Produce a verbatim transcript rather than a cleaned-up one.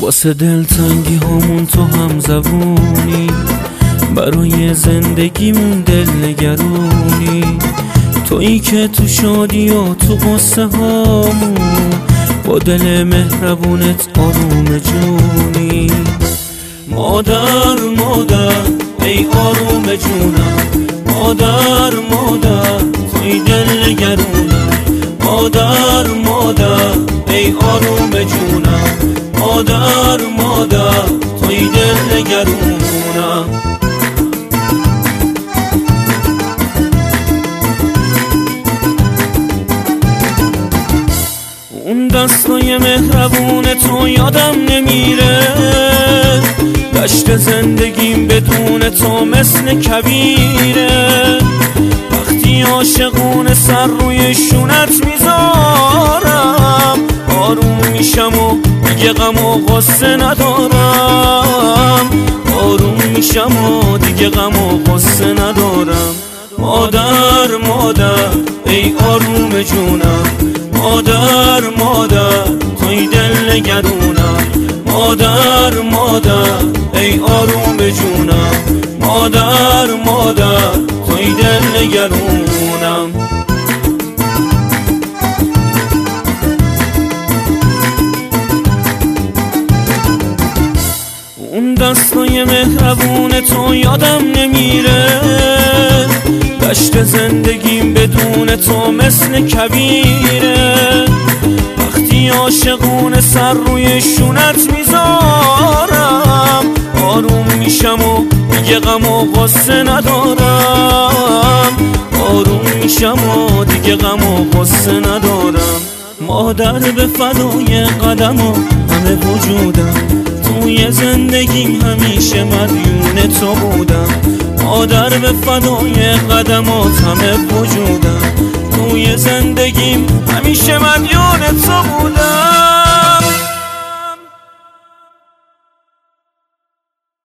واسه دلتنگی هامون تو هم زبونی، برای زندگیمون دل نگرونی، تویی که تو شادی و تو قصه هامون با دل مهربونت آروم جونی. مادر مادر ای آروم جونم، مادر مادر توی دل نگرونم، مادر مادر ای آروم جونم، مادر مادر توی دل نگرونم. اون دستای مهربون تو یادم نمیره، دشت زندگیم بدون تو مثل کویره، وقتی عاشقون سر روی شونت میذارم آروم میشم و دیگه غم و غصه ندارم، آروم میشم و دیگه غم و غصه ندارم. مادر مادر ای آروم جونم، مادر مادر توی دل نگرونم، مادر مادر ای آروم جونم، مادر مادر توی دل نگرونم. اون دستای مهربون تو یادم نمیره، دشت زندگیم بدون تو مثل کویره، وقتی عاشقون سر روی شونت میذارم آروم میشم و دیگه غم و غصه ندارم، آروم میشم و دیگه غم و غصه ندارم. مادر به فدای قدم و همه وجودم، توی زندگیم همیشه مدیون تو بودم، مادر به فدای قدمات همه وجودم، توی زندگیم همیشه مدیون تو بودم.